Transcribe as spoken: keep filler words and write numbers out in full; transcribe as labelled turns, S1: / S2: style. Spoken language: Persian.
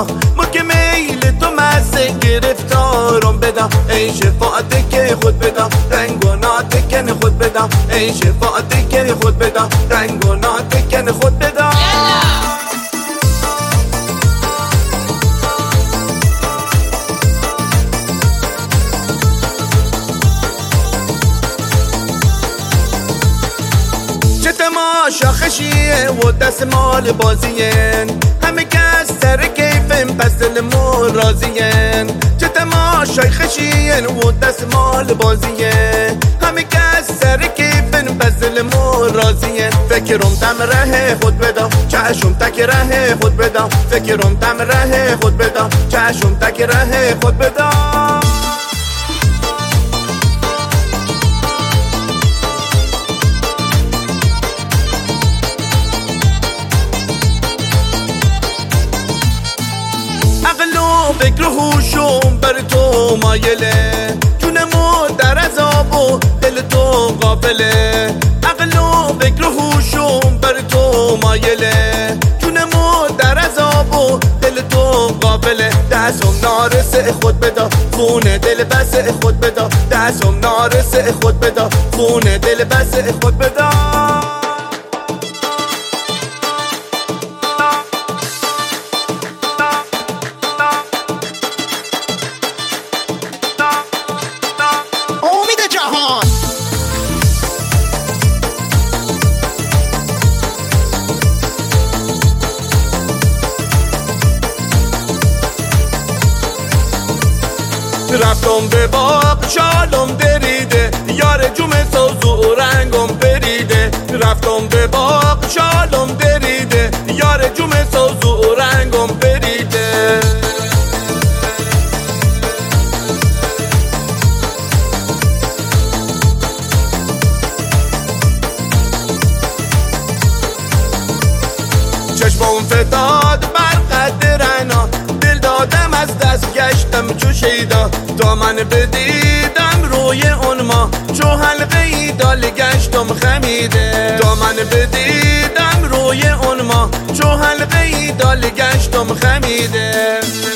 S1: بدا ما که میل تو مزه گرفتارم بدا ای شفاعت که خود بدا رنگ و ناتکن خود بدا ای شفاعت که خود بدا رنگ و ناتکن خود بدا چه تماشا خشیه و دست مال بازیه همه کس سر کیفن پس دل مو راضیه چه تماشای خشیه و دست مال بازیه همه کس سر کیفن پس دل مو راضیه فکرم تم ره خود بدا چشم تک ره خود بدا فکرم تم ره خود بدا چشم تک ره خود بدا فکر و هوشم بر تو مایله جونمو در عذاب و دل تو غافله عقل و فکر و هوشم بر تو مایله جونمو در عذاب و دل تو غافله دستم نارسه خود بدا خون دل بس خود بدا دستم نارسه خود بدا خون دل بس خود بدا رفتم به باغ شالم دریده یار جمعه ساز و رنگم بریده رفتم به باغ شالم دریده یار جمعه ساز و رنگم بریده چشمم فتاد بر قد رعنا دل دادم از دست گشتم چو شیدا دامن بدیدم روی اون ما چو حلقه ای دال گشتم خمیده دامن بدیدم روی اون ما چو حلقه ای دال گشتم خمیده